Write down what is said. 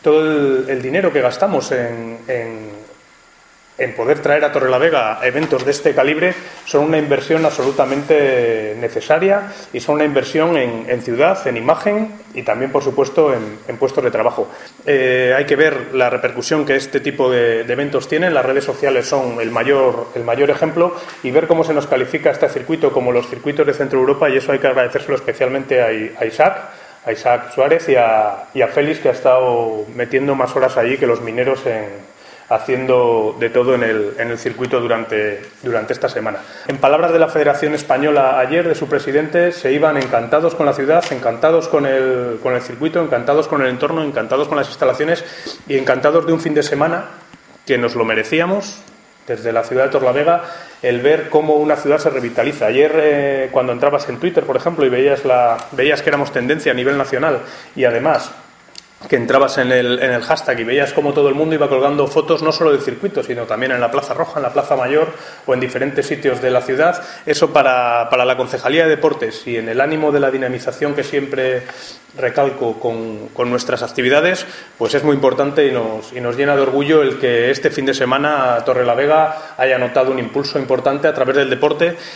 todo el dinero que gastamos en poder traer a Torrelavega eventos de este calibre son una inversión absolutamente necesaria y son una inversión en ciudad, en imagen y también, por supuesto, en puestos de trabajo. Hay que ver la repercusión que este tipo de eventos tienen. Las redes sociales son el mayor ejemplo, y ver cómo se nos califica este circuito como los circuitos de Centro Europa, y eso hay que agradecérselo especialmente a Isaac Suárez y a Félix, que ha estado metiendo más horas allí que los mineros haciendo de todo en el circuito durante esta semana. En palabras de la Federación Española ayer, de su presidente, se iban encantados con la ciudad, encantados con el circuito, encantados con el entorno, encantados con las instalaciones y encantados de un fin de semana que nos lo merecíamos desde la ciudad de Torrelavega, el ver cómo una ciudad se revitaliza. Ayer, cuando entrabas en Twitter, por ejemplo, y veías que éramos tendencia a nivel nacional, y además que entrabas en el hashtag y veías cómo todo el mundo iba colgando fotos no solo del circuito, sino también en la Plaza Roja, en la Plaza Mayor o en diferentes sitios de la ciudad. Eso para la Concejalía de Deportes, y en el ánimo de la dinamización que siempre recalco con nuestras actividades, pues es muy importante y nos llena de orgullo el que este fin de semana Torrelavega haya notado un impulso importante a través del deporte